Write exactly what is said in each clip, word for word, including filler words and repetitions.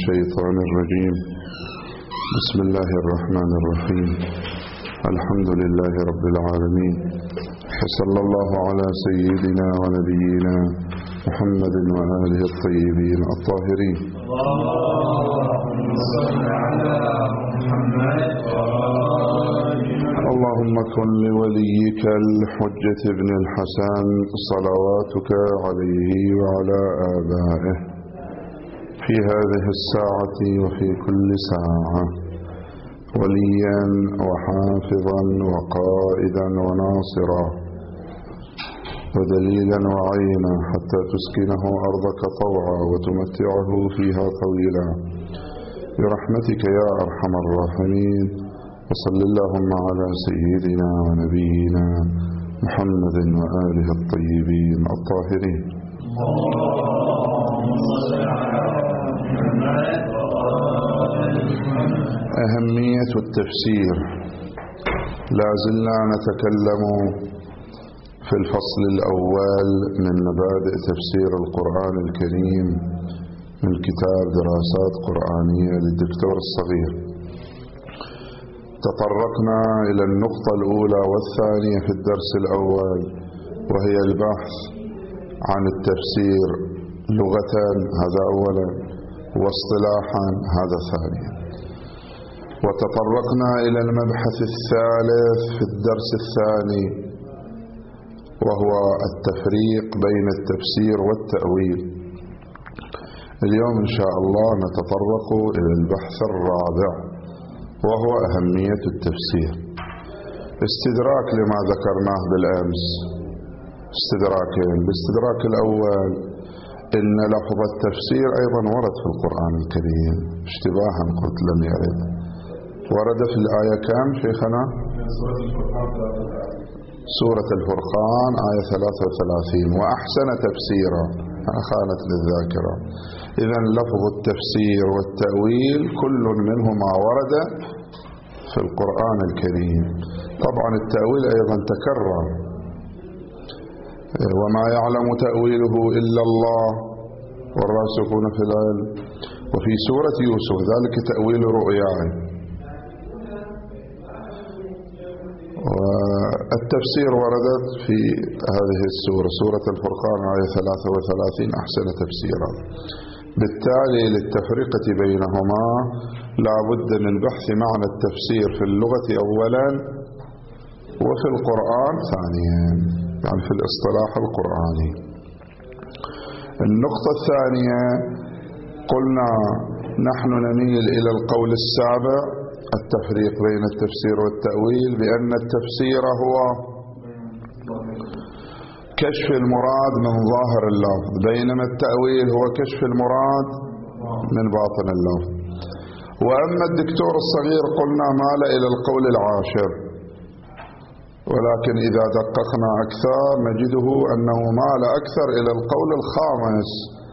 الشيطان الرجيم. بسم الله الرحمن الرحيم. الحمد لله رب العالمين، وصلى الله على سيدنا ونبينا محمد وآله الطيبين الطاهرين. اللهم كن لوليك الحجة ابن الحسن صلواتك عليه وعلى آبائه في هذه الساعة وفي كل ساعة وليا وحافظا وقائدا وناصرا ودليلا وعينا حتى تسكنه أرضك طوعا وتمتعه فيها طويلا برحمتك يا أرحم الراحمين. وصل اللهم على سيدنا ونبينا محمد وآله الطيبين الطاهرين. أهمية التفسير. لا زلنا نتكلم في الفصل الأول من مبادئ تفسير القرآن الكريم من كتاب دراسات قرآنية للدكتور الصغير. تطرقنا إلى النقطة الأولى والثانية في الدرس الأول، وهي البحث عن التفسير لغة، هذا أولا، واصطلاحا هذا ثانيا. وتطرقنا إلى المبحث الثالث في الدرس الثاني، وهو التفريق بين التفسير والتأويل. اليوم إن شاء الله نتطرق إلى البحث الرابع، وهو أهمية التفسير. استدراك لما ذكرناه بالأمس، استدراكين. الاستدراك الأول إن لفظ التفسير أيضا ورد في القرآن الكريم، اشتباها قلت لم يرد. ورد في الآية كم شيخنا؟ سورة الفرقان آية ثلاثة وثلاثين. وأحسن تفسيرا، أنا خانت للذاكرة. إذن لفظ التفسير والتأويل كل منهما ورد في القرآن الكريم. طبعا التأويل أيضا تكرر، وما يعلم تأويله إلا الله والراسخون في العلم. وفي سورة يوسف ذلك تأويل رؤياي. والتفسير وردت في هذه السورة، سورة الفرقان آية ثلاثة وثلاثين، أحسن تفسيرا. بالتالي للتفرقة بينهما لا بد من بحث معنى التفسير في اللغة أولا وفي القرآن ثانيا، يعني في الاصطلاح القرآني. النقطة الثانية قلنا نحن نميل إلى القول السابع، التفريق بين التفسير والتأويل، بأن التفسير هو كشف المراد من ظاهر اللفظ، بينما التأويل هو كشف المراد من باطن اللفظ. وأما الدكتور الصغير قلنا مال إلى القول العاشر، ولكن إذا دققنا أكثر نجده أنه مال أكثر إلى القول الخامس،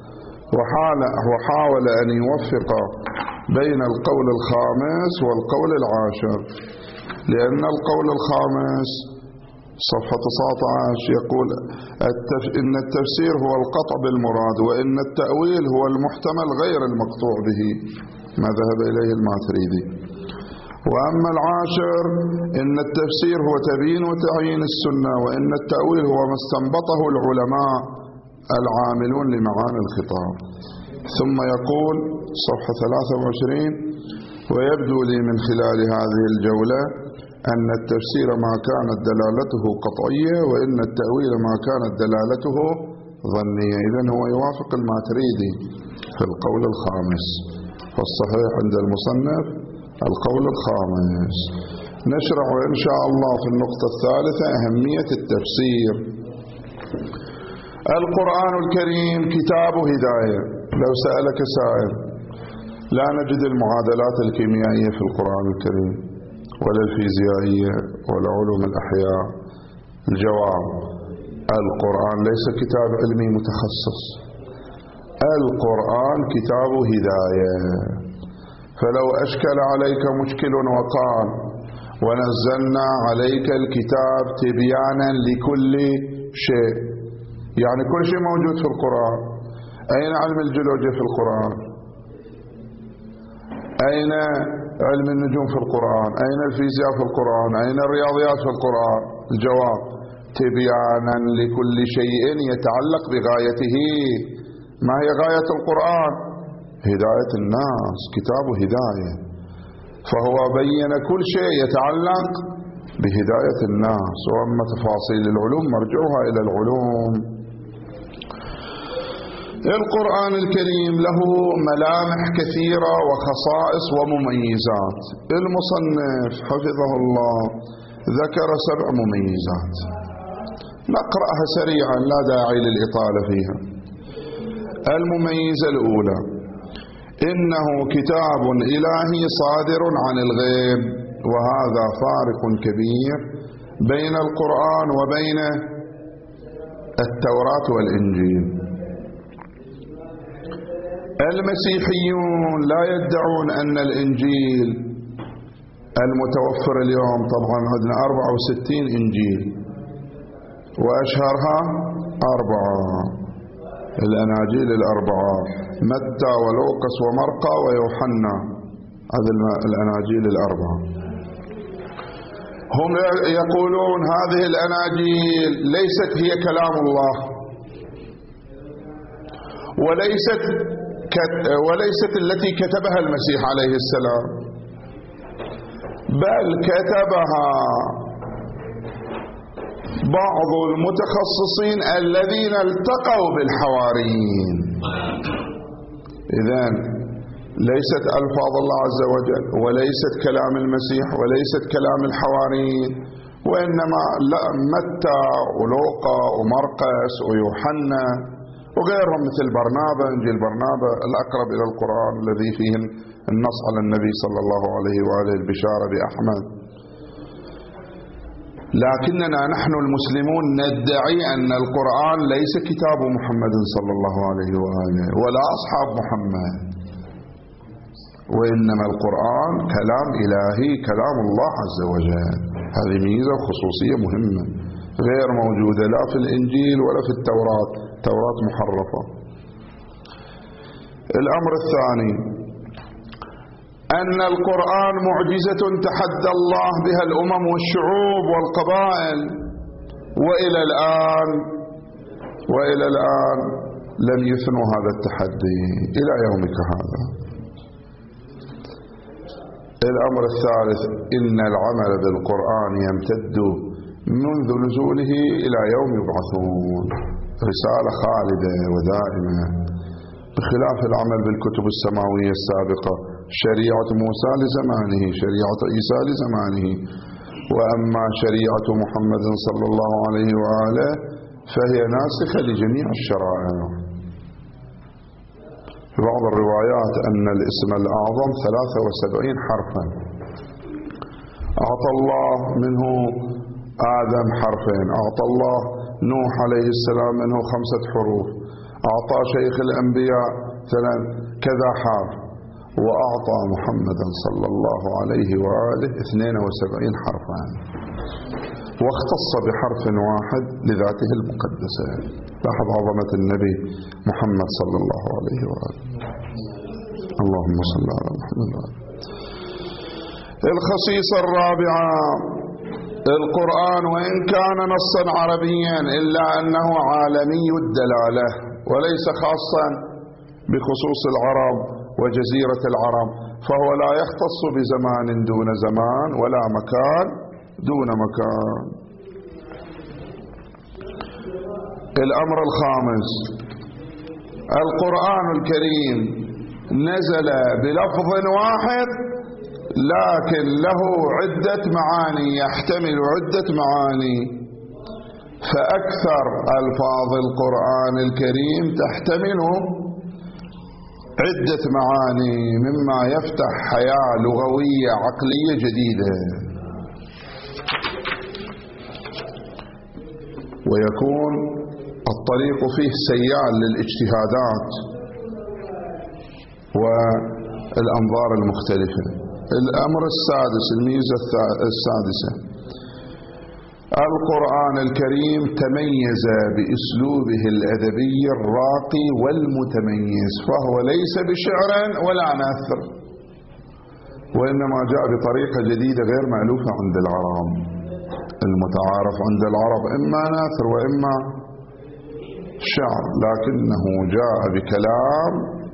وحاول أن يوفق بين القول الخامس والقول العاشر، لأن القول الخامس صفحة تسعة عشر يقول التف... إن التفسير هو القطع بالمراد، وإن التأويل هو المحتمل غير المقطوع به، ما ذهب إليه الماتريدي. وأما العاشر إن التفسير هو تبيين وتعيين السنة، وإن التأويل هو ما استنبطه العلماء العاملون لمعاني الخطاب. ثم يقول صفحة ثلاثة وعشرين: ويبدو لي من خلال هذه الجولة أن التفسير ما كانت دلالته قطعية، وإن التأويل ما كانت دلالته ظنية. إذن هو يوافق الماتريدي في القول الخامس، فالصحيح عند المصنف القول الخامس. نشرع إن شاء الله في النقطة الثالثة أهمية التفسير. القرآن الكريم كتاب هداية. لو سألك سائل لا نجد المعادلات الكيميائية في القرآن الكريم ولا الفيزيائية ولا علوم الأحياء. الجواب: القرآن ليس كتاب علمي متخصص، القرآن كتاب هداية. فلو أشكل عليك مشكل وقال ونزلنا عليك الكتاب تبيانا لكل شيء، يعني كل شيء موجود في القرآن. أين علم الجيولوجيا في القرآن؟ أين علم النجوم في القرآن؟ أين الفيزياء في القرآن؟ أين الرياضيات في القرآن؟ الجواب: تبيانا لكل شيء يتعلق بغايته. ما هي غاية القرآن؟ هداية الناس، كتاب هداية، فهو بين كل شيء يتعلق بهداية الناس. وأما تفاصيل العلوم مرجعها إلى العلوم. القرآن الكريم له ملامح كثيرة وخصائص ومميزات. المصنف حفظه الله ذكر سبع مميزات، نقرأها سريعا لا داعي للإطالة فيها. المميزة الأولى: إنه كتاب إلهي صادر عن الغيب، وهذا فارق كبير بين القرآن وبين التوراة والإنجيل. المسيحيون لا يدعون أن الإنجيل المتوفر اليوم، طبعا عندنا أربعة وستين إنجيل وأشهرها أربعة، الأناجيل الأربعة: متى ولوقس ومرقى ويوحنا، هذه الأناجيل الأربعة. هم يقولون هذه الأناجيل ليست هي كلام الله، وليست وليست التي كتبها المسيح عليه السلام، بل كتبها بعض المتخصصين الذين التقوا بالحواريين. إذن ليست ألفاظ الله عز وجل، وليست كلام المسيح، وليست كلام الحواريين، وإنما متى ولوقا ومرقس ويوحنا وغيرهم مثل برنابا، إنجيل برنابا الأقرب إلى القرآن الذي فيه النص على النبي صلى الله عليه وآله البشارة بأحمد. لكننا نحن المسلمون ندعي أن القرآن ليس كتاب محمد صلى الله عليه وآله ولا أصحاب محمد، وإنما القرآن كلام إلهي، كلام الله عز وجل. هذه ميزة وخصوصية مهمة غير موجودة لا في الإنجيل ولا في التوراة، التوراة محرفة. الأمر الثاني: أن القرآن معجزة تحدى الله بها الأمم والشعوب والقبائل، وإلى الآن وإلى الآن لم يثنوا هذا التحدي إلى يومك هذا. الأمر الثالث: إن العمل بالقرآن يمتد منذ نزوله إلى يوم يبعثون، رسالة خالدة ودائمة، بخلاف العمل بالكتب السماوية السابقة، شريعة موسى لزمانه، شريعة عيسى لزمانه، وأما شريعة محمد صلى الله عليه وآله فهي ناسخة لجميع الشرائع. في بعض الروايات أن الاسم الأعظم ثلاثة وسبعين حرفا، أعطى الله منه آدم حرفين، أعطى الله نوح عليه السلام منه خمسة حروف، أعطى شيخ الأنبياء ثلاث كذا حرف، وأعطى محمدا صلى الله عليه وآله اثنين وسبعين حرفا، واختص بحرف واحد لذاته المقدسة. لاحظ عظمة النبي محمد صلى الله عليه وآله. اللهم صل على محمد. الخصيصة الرابعة: القرآن وإن كان نصا عربيا إلا أنه عالمي الدلالة، وليس خاصا بخصوص العرب وجزيرة العرب، فهو لا يختص بزمان دون زمان ولا مكان دون مكان. الأمر الخامس: القرآن الكريم نزل بلفظ واحد لكن له عدة معاني، يحتمل عدة معاني، فأكثر ألفاظ القرآن الكريم تحتمل عدة معاني، مما يفتح حياة لغوية عقلية جديدة، ويكون الطريق فيه سيال للاجتهادات والأنظار المختلفة. الأمر السادس، الميزة السادسة: القرآن الكريم تميز بأسلوبه الأدبي الراقي والمتميز، فهو ليس بشعر ولا نثر، وإنما جاء بطريقة جديدة غير مألوفة عند العرب. المتعارف عند العرب إما نثر وإما شعر، لكنه جاء بكلام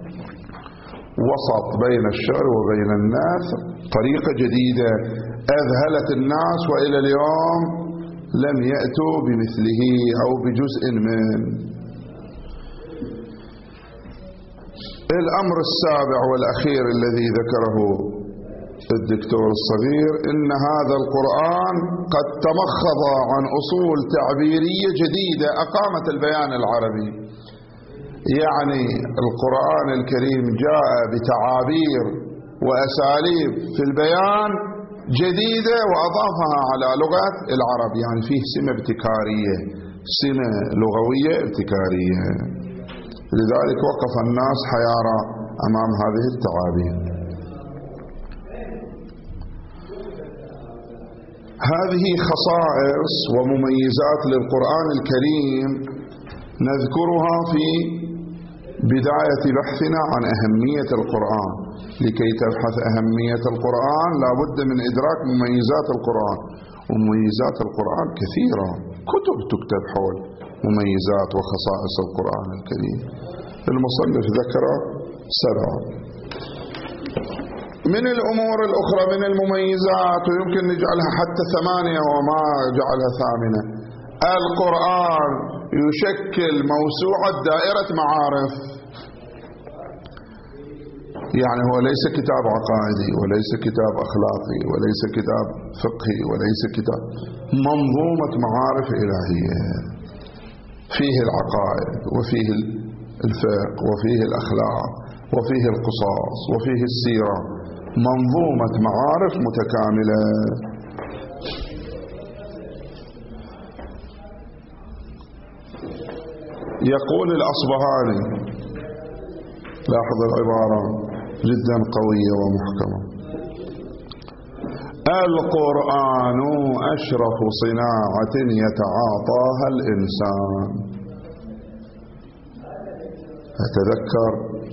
وسط بين الشعر وبين النثر، طريقة جديدة أذهلت الناس، وإلى اليوم لم يأتوا بمثله أو بجزء منه. الأمر السابع والأخير الذي ذكره الدكتور الصغير، إن هذا القرآن قد تمخض عن أصول تعبيرية جديدة أقامت البيان العربي. يعني القرآن الكريم جاء بتعابير وأساليب في البيان جديدة وأضافها على لغة العرب، يعني فيه سمة ابتكارية، سمة لغوية ابتكارية. لذلك وقف الناس حيارى أمام هذه التعابير. هذه خصائص ومميزات للقرآن الكريم نذكرها في بداية بحثنا عن أهمية القرآن. لكي تبحث أهمية القرآن لا بد من إدراك مميزات القرآن، ومميزات القرآن كثيرة، كتب تكتب حول مميزات وخصائص القرآن الكريم. المصنف ذكر سبعة. من الأمور الأخرى من المميزات، ويمكن نجعلها حتى ثمانية وما جعلها ثامنة، القرآن يشكل موسوعة دائرة معارف. يعني هو ليس كتاب عقائدي وليس كتاب أخلاقي وليس كتاب فقهي وليس كتاب، منظومة معارف إلهية، فيه العقائد وفيه الفقه وفيه الأخلاق وفيه القصص وفيه السيرة، منظومة معارف متكاملة. يقول الأصبهاني، لاحظ العبارة جدا قوية ومحكمة، القرآن أشرف صناعة يتعاطاها الإنسان. أتذكر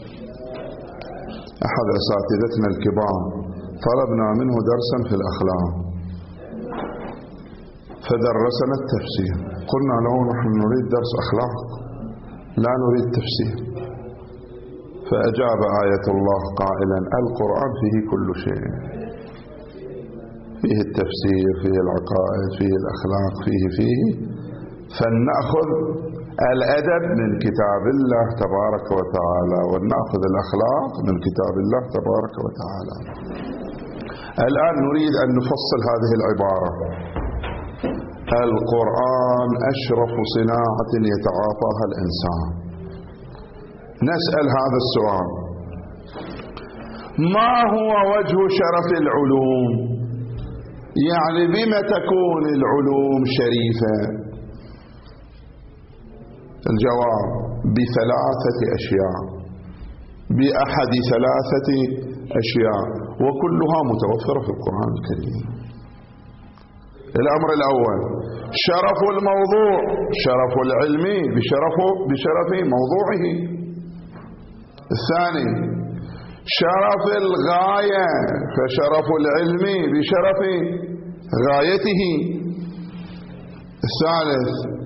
أحد أساتذتنا الكبار طلبنا منه درسا في الأخلاق فدرسنا التفسير، قلنا له نحن نريد درس أخلاق لا نريد تفسير، فأجاب آية الله قائلا القرآن فيه كل شيء، فيه التفسير فيه العقائد فيه الأخلاق فيه فيه فلنأخذ الأدب من كتاب الله تبارك وتعالى ونأخذ الأخلاق من كتاب الله تبارك وتعالى. الآن نريد أن نفصل هذه العبارة، القرآن أشرف صناعة يتعاطاها الإنسان. نسأل هذا السؤال، ما هو وجه شرف العلوم؟ يعني بما تكون العلوم شريفة؟ الجواب بثلاثة أشياء، بأحد ثلاثة أشياء، وكلها متوفرة في القرآن الكريم. الأمر الأول شرف الموضوع، شرف العلم بشرف بشرف موضوعه. الثاني شرف الغاية، فشرف العلم بشرف غايته. الثالث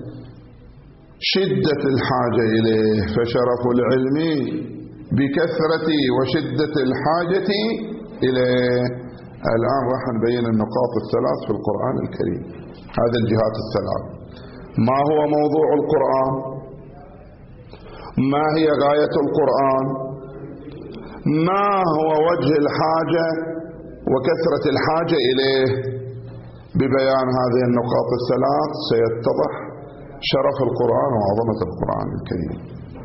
شدة الحاجة إليه، فشرف العلم بكثرة وشدة الحاجة إليه. الآن راح نبين النقاط الثلاث في القرآن الكريم، هذه الجهات الثلاث. ما هو موضوع القرآن؟ ما هي غاية القرآن؟ ما هو وجه الحاجة وكثرة الحاجة إليه؟ ببيان هذه النقاط الثلاث سيتضح شرف القرآن وعظمة القرآن الكريم.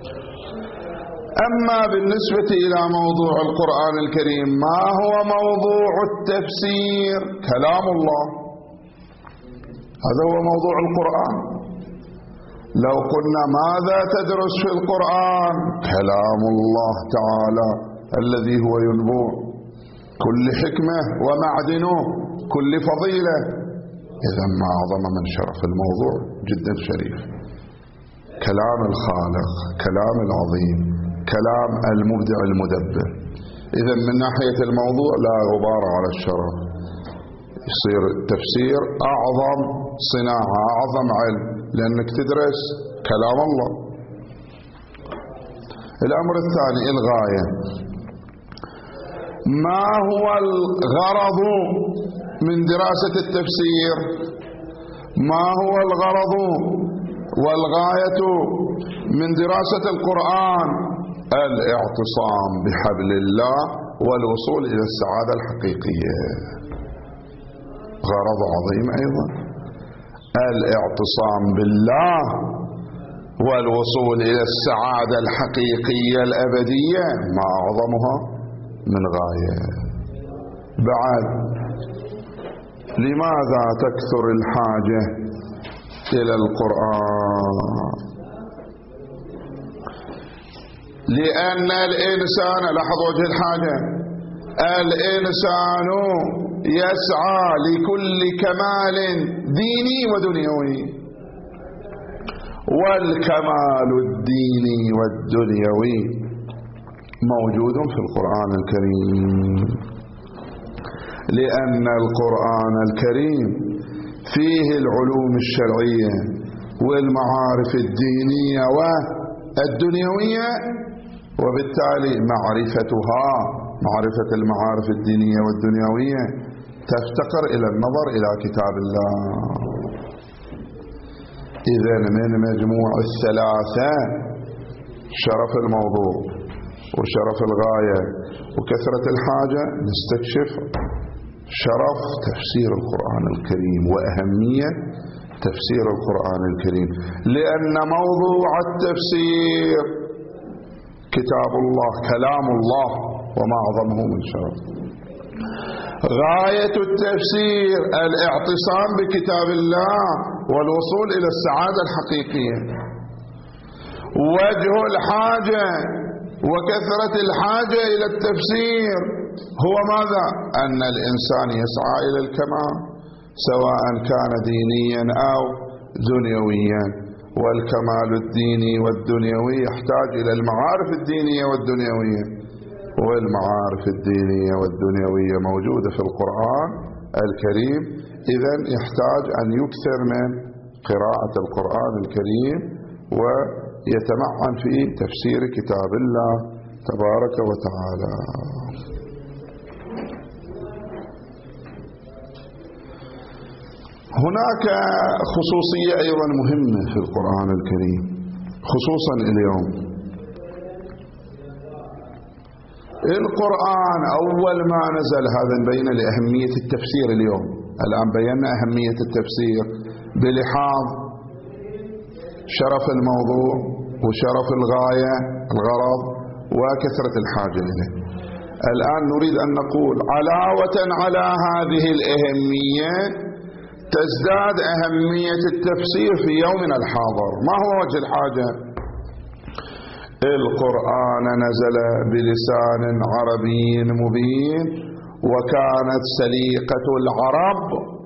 أما بالنسبة إلى موضوع القرآن الكريم، ما هو موضوع التفسير؟ كلام الله، هذا هو موضوع القرآن. لو قلنا ماذا تدرس في القرآن؟ كلام الله تعالى الذي هو ينبوع كل حكمة ومعدنه كل فضيلة. إذا ما أعظم من شرف الموضوع، جدا شريف. كلام الخالق، كلام العظيم، كلام المبدع المدبر. إذا من ناحية الموضوع لا غبار على الشرف، يصير التفسير أعظم صناعة أعظم علم، لأنك تدرس كلام الله. الأمر الثاني الغاية. ما هو الغرض من دراسة التفسير؟ ما هو الغرض والغاية من دراسة القرآن؟ الاعتصام بحبل الله والوصول إلى السعادة الحقيقية. غرض عظيم أيضا، الاعتصام بالله والوصول إلى السعادة الحقيقية الأبدية، ما أعظمها من غاية. بعد، لماذا تكثر الحاجة إلى القرآن؟ لأن الإنسان، لاحظ وجه الحاجة، الإنسان يسعى لكل كمال ديني ودنيوي، والكمال الديني والدنيوي موجود في القرآن الكريم، لأن القرآن الكريم فيه العلوم الشرعية والمعارف الدينية والدنيوية، وبالتالي معرفتها، معرفة المعارف الدينية والدنيوية، تفتقر إلى النظر إلى كتاب الله. إذا من مجموع الثلاثة، شرف الموضوع وشرف الغاية وكثرة الحاجة، نستكشف شرف تفسير القرآن الكريم وأهمية تفسير القرآن الكريم، لأن موضوع التفسير كتاب الله، كلام الله، وما أعظمه من شرف. غاية التفسير الاعتصام بكتاب الله والوصول إلى السعادة الحقيقية. وجه الحاجة وكثرة الحاجة إلى التفسير هو ماذا؟ أن الإنسان يسعى إلى الكمال، سواء كان دينيا أو دنيويا، والكمال الديني والدنيوي يحتاج إلى المعارف الدينية والدنيوية، والمعارف الدينية والدنيوية موجودة في القرآن الكريم. إذن يحتاج أن يكثر من قراءة القرآن الكريم ويتمعن في تفسير كتاب الله تبارك وتعالى. هناك خصوصية أيضا مهمة في القرآن الكريم، خصوصا اليوم. القرآن أول ما نزل، هذا بين لأهمية التفسير اليوم. الآن بينا أهمية التفسير بلحاظ شرف الموضوع وشرف الغاية الغرض وكثرة الحاجة إليه. الآن نريد أن نقول علاوة على هذه الأهمية تزداد أهمية التفسير في يومنا الحاضر. ما هو وجه الحاجة؟ القرآن نزل بلسان عربي مبين، وكانت سليقة العرب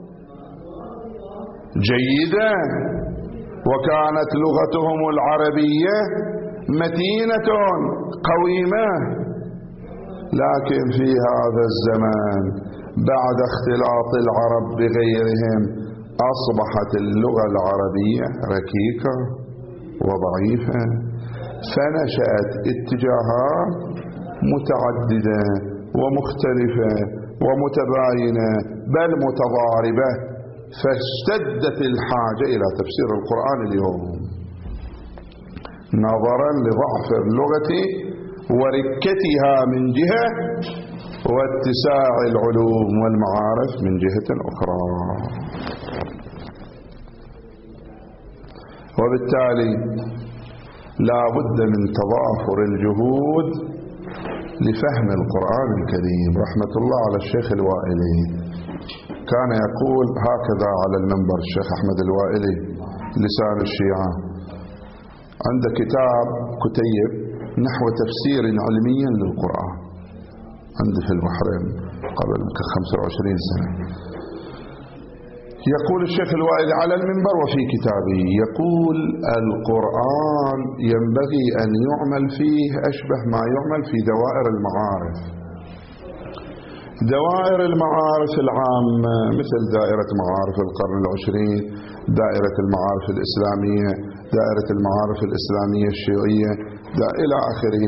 جيدة، وكانت لغتهم العربية متينة قويمة. لكن في هذا الزمان بعد اختلاط العرب بغيرهم أصبحت اللغة العربية ركيكة وضعيفة، فنشأت اتجاهات متعددة ومختلفة ومتباينة بل متضاربة، فاشتدت الحاجة إلى تفسير القرآن اليوم نظرا لضعف اللغة وركتها من جهة واتساع العلوم والمعارف من جهة أخرى. وبالتالي لا بد من تضافر الجهود لفهم القرآن الكريم. رحمة الله على الشيخ الوائلي، كان يقول هكذا على المنبر الشيخ أحمد الوائلي لسان الشيعة، عنده كتاب كتيب نحو تفسير علمي للقرآن، عنده في البحرين قبل خمسة وعشرين سنة. يقول الشيخ الوائلي على المنبر وفي كتابه، يقول القرآن ينبغي أن يعمل فيه أشبه ما يعمل في دوائر المعارف. دوائر المعارف العامة مثل دائرة معارف القرن العشرين، دائرة المعارف الإسلامية، دائرة المعارف الإسلامية الشيوعية إلى آخره.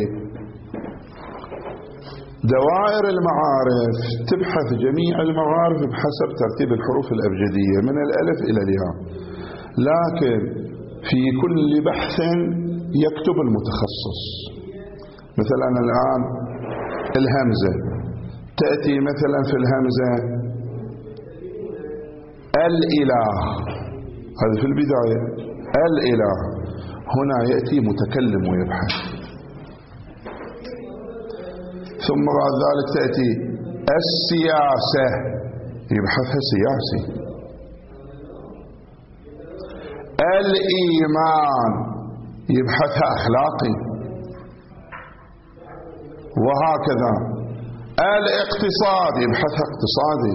دوائر المعارف تبحث جميع المعارف بحسب ترتيب الحروف الأبجدية من الألف إلى الياء، لكن في كل بحث يكتب المتخصص. مثلا الآن الهمزة تأتي مثلا في الهمزة الإله، هذا في البداية الإله، هنا يأتي متكلم ويبحث. ثم بعد ذلك تأتي السياسة، يبحثها سياسي. الإيمان يبحثها أخلاقي، وهكذا. الاقتصاد يبحثها اقتصادي.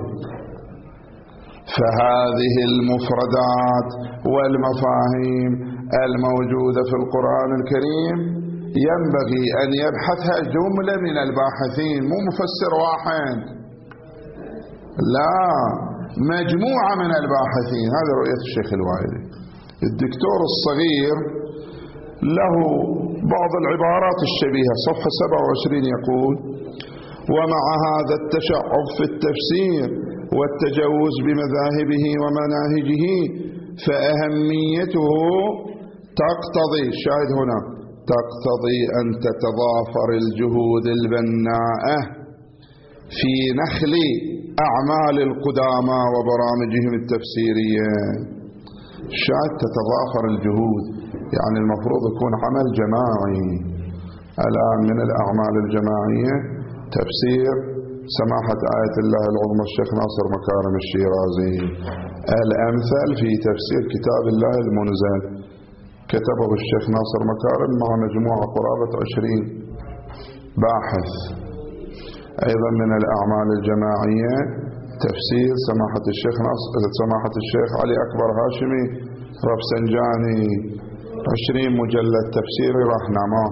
فهذه المفردات والمفاهيم الموجودة في القرآن الكريم ينبغي أن يبحثها جملة من الباحثين، مو مفسر واحد، لا، مجموعة من الباحثين. هذا رؤية الشيخ الوائلي. الدكتور الصغير له بعض العبارات الشبيهة، صفحة سبعة وعشرين يقول: ومع هذا التشعب في التفسير والتجوز بمذاهبه ومناهجه فأهميته تقتضي، الشاهد هنا، تقتضي أن تتضافر الجهود البناءة في نخل أعمال القدامى وبرامجهم التفسيرية. الشاهد تتضافر الجهود، يعني المفروض يكون عمل جماعي. الآن من الأعمال الجماعية تفسير سماحة آية الله العظمى الشيخ ناصر مكارم الشيرازي. الأمثل في تفسير كتاب الله المنزل كتبه الشيخ ناصر مكارم مع مجموعة قرابة عشرين باحث. أيضا من الأعمال الجماعية تفسير سماحة الشيخ ناصر سماحة الشيخ علي أكبر هاشمي رفسنجاني، عشرين مجلد تفسيري رهنما.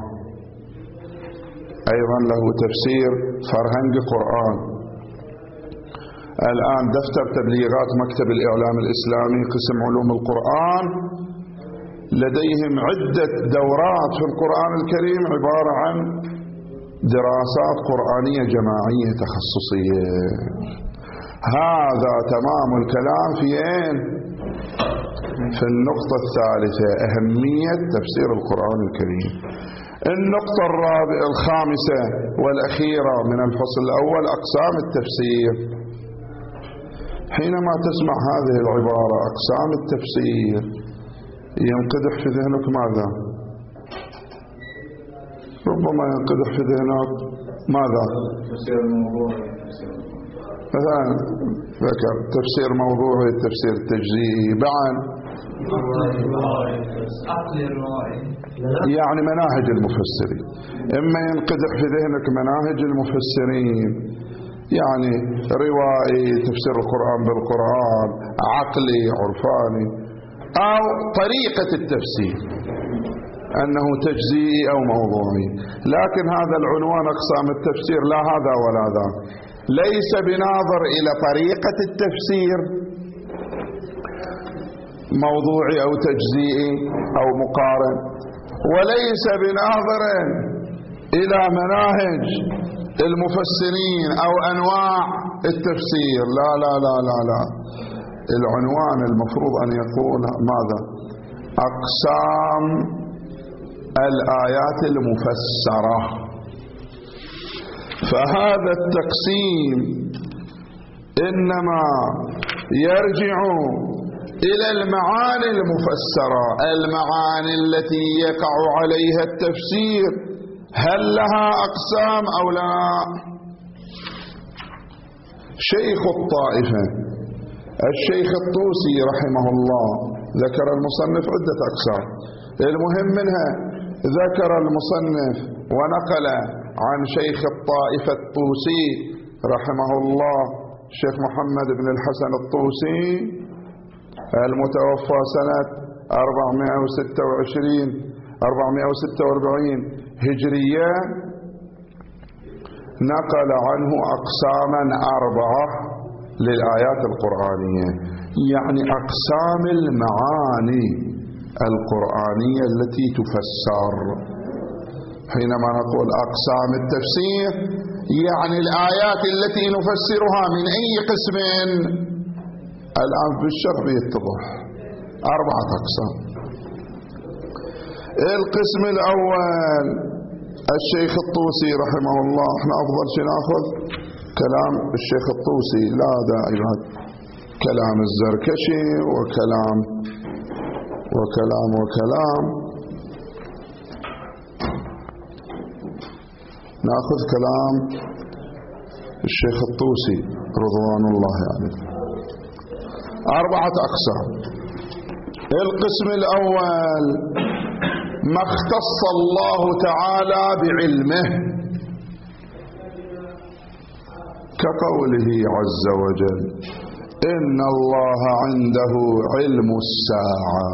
أيضا له تفسير فرهنج قرآن. الآن دفتر تبليغات مكتب الإعلام الإسلامي قسم علوم القرآن لديهم عدة دورات في القرآن الكريم عبارة عن دراسات قرآنية جماعية تخصصية. هذا تمام الكلام في أين؟ في النقطة الثالثة، أهمية تفسير القرآن الكريم. النقطة الرابعة الخامسة والأخيرة من الفصل الأول، أقسام التفسير. حينما تسمع هذه العبارة أقسام التفسير ينقدح في ذهنك ماذا؟ ربما ينقدح في ذهنك ماذا؟ تفسير الموضوعي. مثلا ذكر تفسير موضوعي، التفسير التجزئي، بعد يعني مناهج المفسرين. إما ينقدح في ذهنك مناهج المفسرين، يعني روائي، تفسير القرآن بالقرآن، عقلي، عرفاني، أو طريقة التفسير أنه تجزئي أو موضوعي. لكن هذا العنوان أقسام التفسير لا هذا ولا ذاك، ليس بناظر إلى طريقة التفسير موضوعي أو تجزئي أو مقارن، وليس بناظر إلى مناهج المفسرين أو أنواع التفسير. لا لا لا لا لا، العنوان المفروض أن يكون ماذا؟ أقسام الآيات المفسرة. فهذا التقسيم إنما يرجع إلى المعاني المفسرة، المعاني التي يقع عليها التفسير، هل لها أقسام أو لا؟ شيخ الطائفة الشيخ الطوسي رحمه الله ذكر المصنف عدة أقسام، المهم منها ذكر المصنف ونقل عن شيخ الطائفة الطوسي رحمه الله الشيخ محمد بن الحسن الطوسي المتوفى سنة أربعمائة وستة وعشرين أربعمائة وستة وأربعين هجرية، نقل عنه أقساما أربعة للآيات القرآنية، يعني أقسام المعاني القرآنية التي تفسر. حينما نقول أقسام التفسير يعني الآيات التي نفسرها من أي قسم؟ الآن في الشرح يتضح أربعة أقسام. القسم الأول الشيخ الطوسي رحمه الله، احنا أفضل شيء نأخذ كلام الشيخ الطوسي، لا داعي بعد كلام الزركشي وكلام وكلام وكلام نأخذ كلام الشيخ الطوسي رضوان الله عليه. أربعة أقسام. القسم الأول ما اختص الله تعالى بعلمه، كقوله عز وجل إن الله عنده علم الساعة.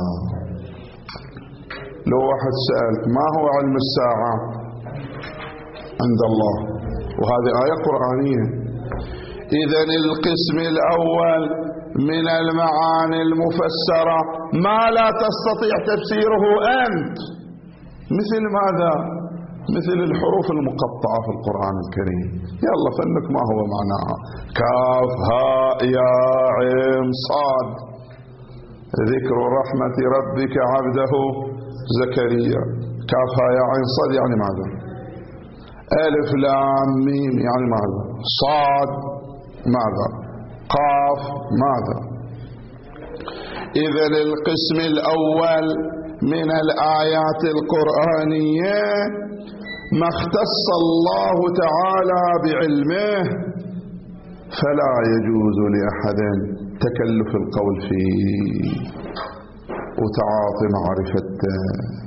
لو واحد سألك ما هو علم الساعة؟ عند الله، وهذه آية قرآنية. إذن القسم الأول من المعاني المفسرة ما لا تستطيع تفسيره أنت، مثل ماذا؟ مثل الحروف المقطعة في القرآن الكريم، يلا فنك ما هو معناها؟ كاف هاء يا عين صاد، ذكر رحمة ربك عبده زكريا. كاف هاء يا عين صاد يعني ماذا؟ ألف لام ميم يعني ماذا؟ صاد ماذا؟ قاف ماذا؟ إذن القسم الأول من الآيات القرآنية ما اختص الله تعالى بعلمه، فلا يجوز لأحد تكلف القول فيه وتعاطي معرفته.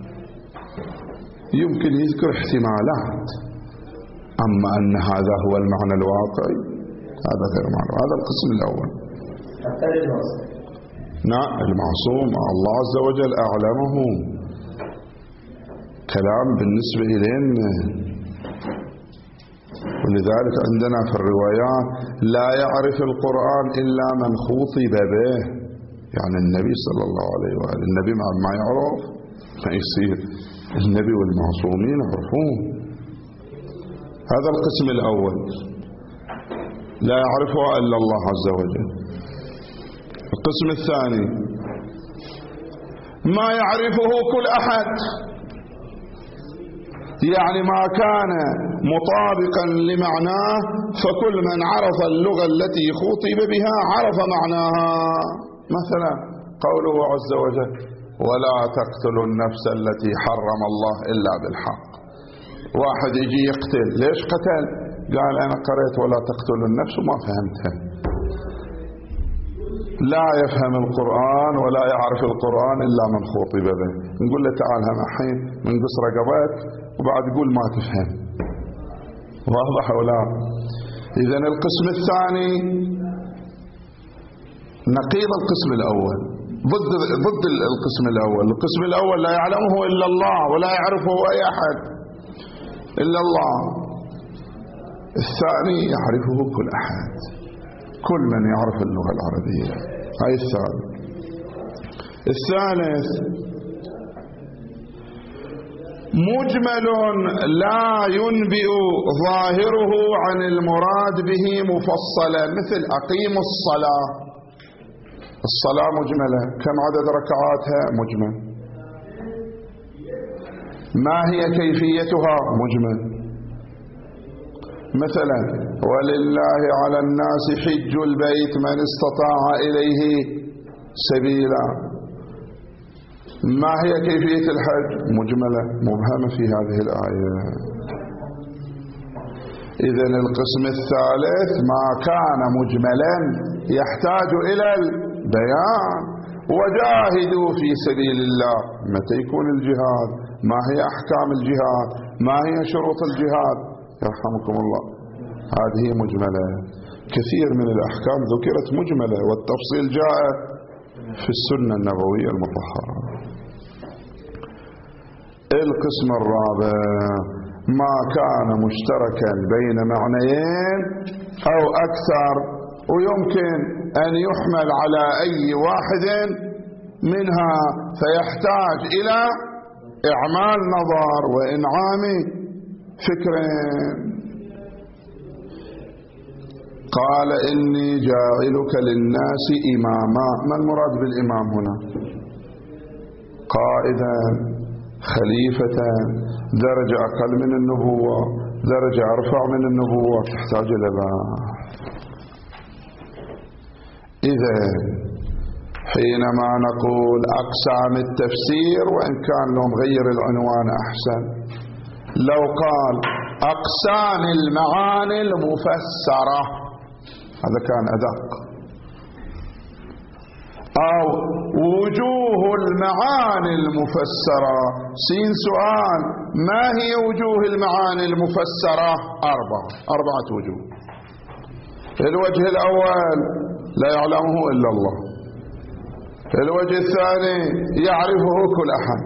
يمكن يذكر احتمالات، أما أن هذا هو المعنى الواقعي هذا غير معنى. هذا القسم الأول. نعم المعصوم الله عز وجل أعلمه، كلام بالنسبة إلينا. ولذلك عندنا في الروايات لا يعرف القرآن إلا من خوطب به، يعني النبي صلى الله عليه وآله. النبي ما يعرف ما يصير، النبي والمعصومين يعرفون. هذا القسم الأول لا يعرفها إلا الله عز وجل. القسم الثاني ما يعرفه كل أحد، يعني ما كان مطابقا لمعناه فكل من عرف اللغة التي خطب بها عرف معناها. مثلا قوله عز وجل ولا تقتلوا النفس التي حرم الله إلا بالحق. واحد يجي يقتل، ليش قتل؟ قال أنا قرأت ولا تقتلوا النفس وما فهمتها. لا يفهم القرآن ولا يعرف القرآن إلا من خطب به. نقول له تعال هم الحين من قصر رقبات وبعد يقول ما تفهم. واضح ولا؟ إذن القسم الثاني نقيض القسم الأول، ضد ضد القسم الأول. القسم الأول لا يعلمه إلا الله ولا يعرفه أي أحد إلا الله. الثاني يعرفه كل أحد، كل من يعرف اللغة العربية. هاي الثالث. الثالث مجمل لا ينبئ ظاهره عن المراد به مفصلا، مثل أقيم الصلاة. الصلاة مجملة، كم عدد ركعاتها؟ مجمل. ما هي كيفيتها؟ مجمل. مثلا ولله على الناس حج البيت من استطاع إليه سبيلا. ما هي كيفية الحج؟ مجملة مبهمة في هذه الآية. إذن القسم الثالث ما كان مجملا يحتاج إلى البيان. وجاهدوا في سبيل الله. متى يكون الجهاد؟ ما هي أحكام الجهاد؟ ما هي شروط الجهاد؟ يرحمكم الله. هذه مجملة. كثير من الأحكام ذكرت مجملة والتفصيل جاء في السنة النبوية المطهرة. القسم الرابع ما كان مشتركا بين معنيين أو أكثر، ويمكن أن يحمل على أي واحد منها، فيحتاج إلى إعمال نظر وإنعام فكر. قال إني جاعلك للناس إماما. ما المراد بالإمام هنا؟ قائدا، خليفة، درجة أقل من النبوة، درجة أرفع من النبوة، تحتاج إلى بحث. إذا حينما نقول أقسام التفسير، وإن كان لو مغير العنوان أحسن، لو قال أقسام المعاني المفسرة، هذا كان أدق، أو وجوه المعاني المفسرة. سين سؤال: ما هي وجوه المعاني المفسرة؟ أربعة أربعة وجوه. الوجه الأول لا يعلمه إلا الله. الوجه الثاني يعرفه كل أحد.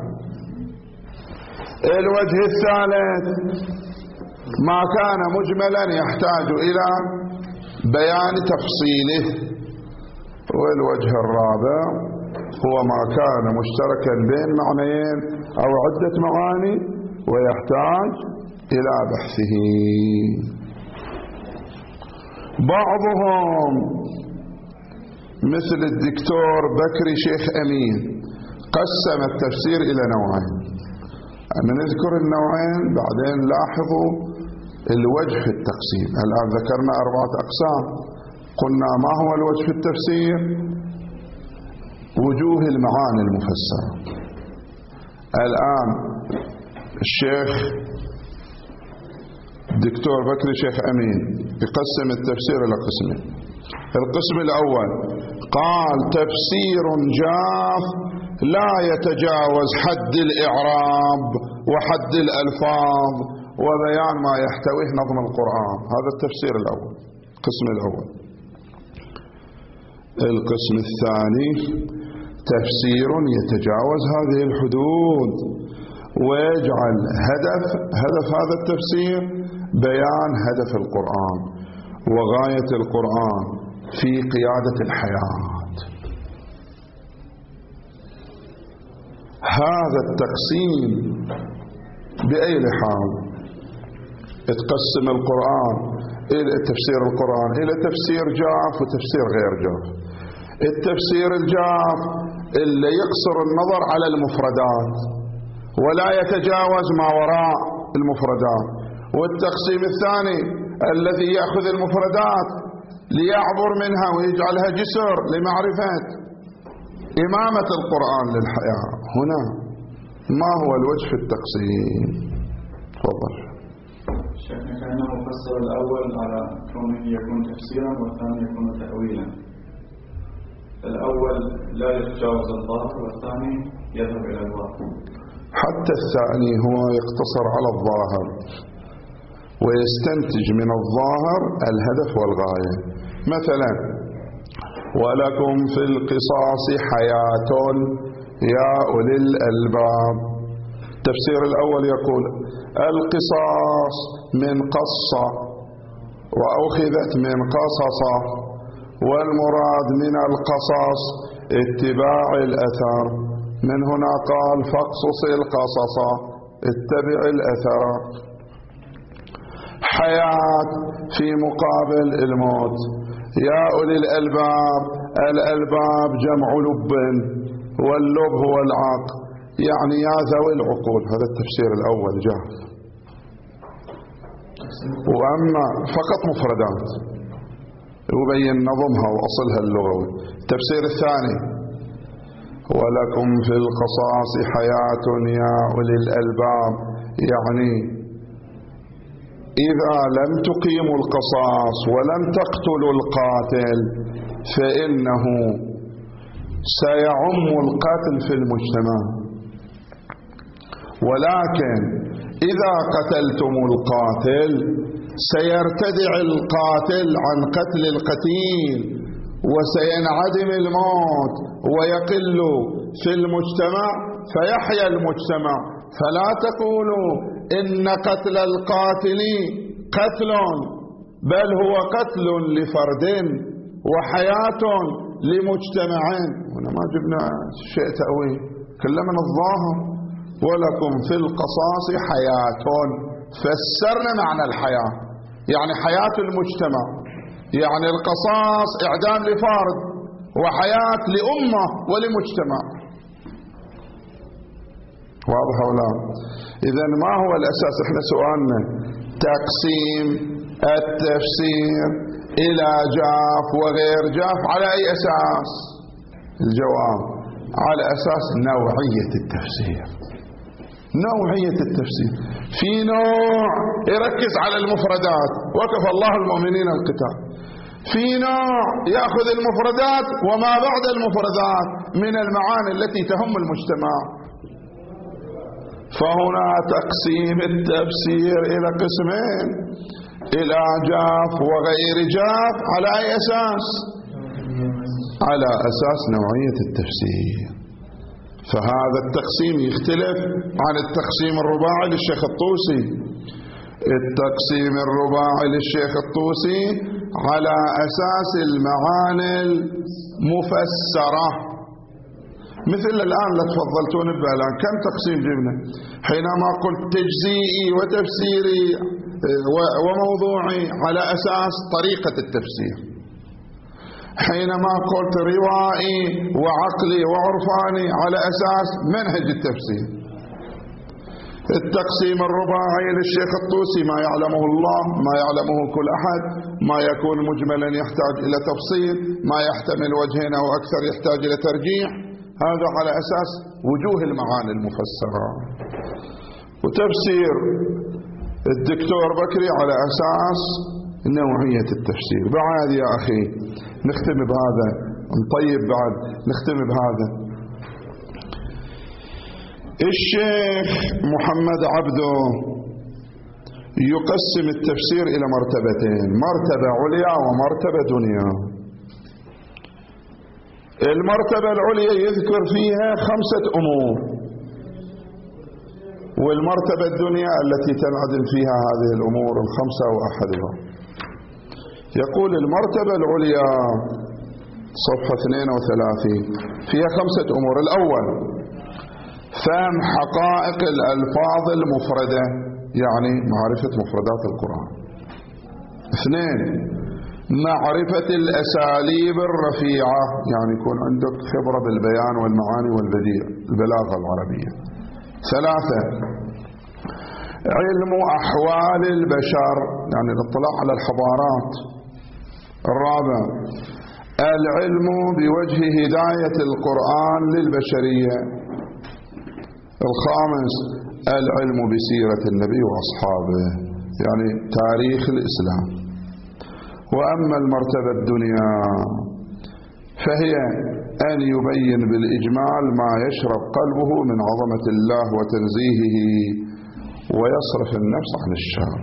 الوجه الثالث ما كان مجملا يحتاج إلى بيان تفصيله. والوجه الرابع هو ما كان مشتركا بين معنيين أو عدة معاني ويحتاج إلى بحثه. بعضهم مثل الدكتور بكري شيخ أمين قسم التفسير إلى نوعين. نذكر النوعين بعدين لاحظوا الوجه في التقسيم. الآن ذكرنا أربعة أقسام، قلنا ما هو الوجه في التفسير؟ وجوه المعاني المفسرة. الآن الشيخ دكتور بكري شيخ أمين يقسم التفسير إلى قسمين. القسم الأول قال تفسير جاف لا يتجاوز حد الإعراب وحد الألفاظ وبيان ما يحتويه نظم القرآن. هذا التفسير الأول، القسم الأول. القسم الثاني تفسير يتجاوز هذه الحدود ويجعل هدف هدف هذا التفسير بيان هدف القرآن وغاية القرآن في قيادة الحياة. هذا التقسيم بأي لحاظ تقسم القرآن إلى تفسير القرآن إلى تفسير جاف وتفسير غير جاف. التفسير الجاف اللي يقصر النظر على المفردات ولا يتجاوز ما وراء المفردات، والتقسيم الثاني الذي يأخذ المفردات ليعبر منها ويجعلها جسر لمعرفة إمامة القرآن للحياة. هنا ما هو الوجه في التقسيم؟ تفضل. شكلك أنه فسر الأول على كونه يكون تفسيرا والثاني يكون تأويلا. الأول لا يتجاوز الظاهر والثاني يذهب إلى الظاهر. حتى الثاني هو يقتصر على الظاهر ويستنتج من الظاهر الهدف والغاية. مثلا ولكم في القصاص حياة يا أولي الألباب. التفسير الأول يقول القصاص من قصة وأخذت من قصصة، والمراد من القصص اتباع الأثر. من هنا قال فاقصص القصص اتبع الأثر. حياة في مقابل الموت. يا أولي الألباب، الألباب جمع لب واللب هو العقل، يعني يا ذوي العقول. هذا التفسير الأول جاء. وأما فقط مفردات يبين نظمها وأصلها اللغوي. التفسير الثاني ولكم في القصاص حياة يا أولي الألباب، يعني إذا لم تقيموا القصاص ولم تقتلوا القاتل فإنه سيعم القتل في المجتمع، ولكن إذا قتلتم القاتل سيرتدع القاتل عن قتل القتيل وسينعدم الموت ويقل في المجتمع فيحيا المجتمع. فلا تقولوا إن قتل القاتل قتل، بل هو قتل لفرد وحياة لمجتمعين. هنا ما جبنا شيء تأويل، كل من الظاهر. ولكم في القصاص حياة، فسرنا معنى الحياة، يعني حياة المجتمع، يعني القصاص إعدام لفرد وحياة لأمة ولمجتمع. واضح ولا؟ إذن ما هو الأساس؟ إحنا سؤالنا تقسيم التفسير إلى جاف وغير جاف على أي أساس؟ الجواب على أساس نوعية التفسير. نوعية التفسير، في نوع يركز على المفردات وكفى الله المؤمنين القتال، في نوع يأخذ المفردات وما بعد المفردات من المعاني التي تهم المجتمع. فهنا تقسيم التفسير إلى قسمين، إلى جاف وغير جاف، على أي أساس؟ على أساس نوعية التفسير. فهذا التقسيم يختلف عن التقسيم الرباعي للشيخ الطوسي. التقسيم الرباعي للشيخ الطوسي على أساس المعاني المفسرة، مثل الآن لا تفضلتون بها. كم تقسيم جبنا حينما قلت تجزيئي وتفسيري وموضوعي على أساس طريقة التفسير، حينما قلت روائي وعقلي وعرفاني على أساس منهج التفسير. التقسيم الرباعي للشيخ الطوسي ما يعلمه الله، ما يعلمه كل أحد، ما يكون مجملا يحتاج إلى تفصيل، ما يحتمل وجهين أو أكثر يحتاج إلى ترجيح، هذا على أساس وجوه المعاني المفسرة. وتفسير الدكتور بكري على أساس نوعية التفسير. بعد يا أخي نختم بهذا، نطيب بعد نختم بهذا. الشيخ محمد عبده يقسم التفسير إلى مرتبتين، مرتبة عليا ومرتبة دنيا. المرتبة العليا يذكر فيها خمسة أمور، والمرتبة الدنيا التي تنعدم فيها هذه الأمور الخمسة وأحدها. يقول المرتبة العليا صفحة اثنين وثلاثين فيها خمسة أمور. الأول فهم حقائق الألفاظ المفردة، يعني معرفة مفردات القرآن. اثنين معرفة الأساليب الرفيعة، يعني يكون عندك خبرة بالبيان والمعاني والبديع، البلاغة العربية. ثلاثة علم أحوال البشر، يعني الاطلاع على الحضارات. الرابع العلم بوجه هداية القرآن للبشرية. الخامس العلم بسيرة النبي وأصحابه، يعني تاريخ الإسلام. وأما المرتبة الدنيا فهي أن يبين بالإجمال ما يشرب قلبه من عظمة الله وتنزيهه ويصرف النفس عن الشر.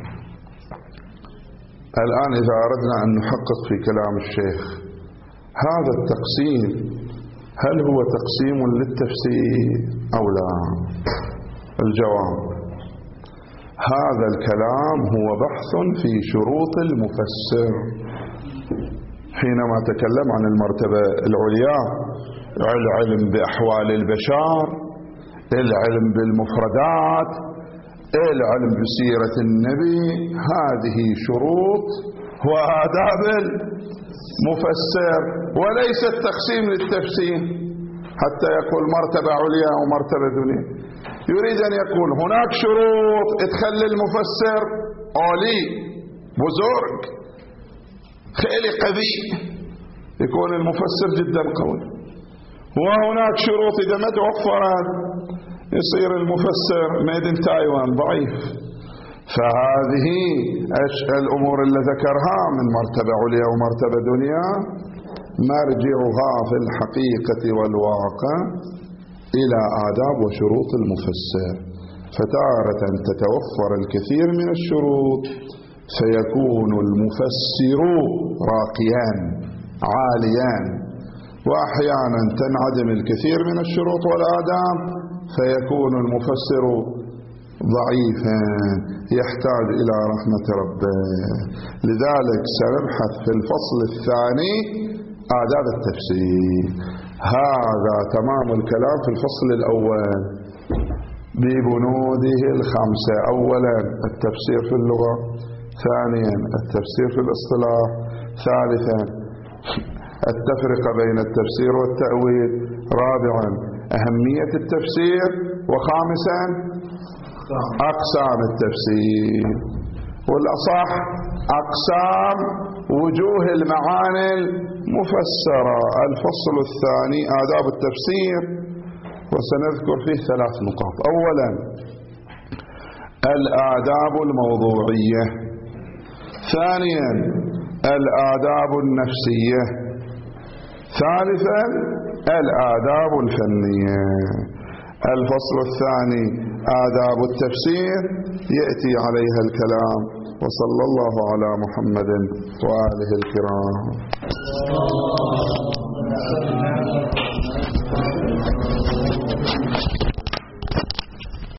الآن إذا أردنا أن نحقق في كلام الشيخ هذا التقسيم، هل هو تقسيم للتفسير أو لا؟ الجواب هذا الكلام هو بحث في شروط المفسر. حينما تكلم عن المرتبة العليا، العلم بأحوال البشر، العلم بالمفردات، العلم بسيرة النبي، هذه شروط وآداب المفسر وليس التقسيم للتفسير حتى يقول مرتبة عليا ومرتبة دنيا. يريد أن يقول هناك شروط تخلي المفسر عالي بزرگ خيلي قوي، يكون المفسر جدا قوي، وهناك شروط إذا ما توفرت يصير المفسر ميدن تايوان ضعيف. فهذه الأمور اللي ذكرها من مرتبة عليا ومرتبة دنيا مرجعها في الحقيقة والواقع إلى آداب وشروط المفسر. فتارة تتوفر الكثير من الشروط فيكون المفسر راقيان عاليان، وأحيانا تنعدم الكثير من الشروط والآداب فيكون المفسر ضعيفا يحتاج إلى رحمة ربه. لذلك سنبحث في الفصل الثاني آداب التفسير. هذا تمام الكلام في الفصل الأول ببنوده الخمسة. أولا التفسير في اللغة، ثانيا التفسير في الاصطلاح، ثالثا التفرقة بين التفسير والتأويل، رابعا أهمية التفسير، وخامسا أقسام التفسير. والأصح أقسام وجوه المعاني المفسرة. الفصل الثاني آداب التفسير، وسنذكر فيه ثلاث نقاط. أولا الآداب الموضوعية، ثانيا الآداب النفسية، ثالثا الآداب الفنية. الفصل الثاني آداب التفسير يأتي عليها الكلام. وصلى الله على محمد وآله الكرام.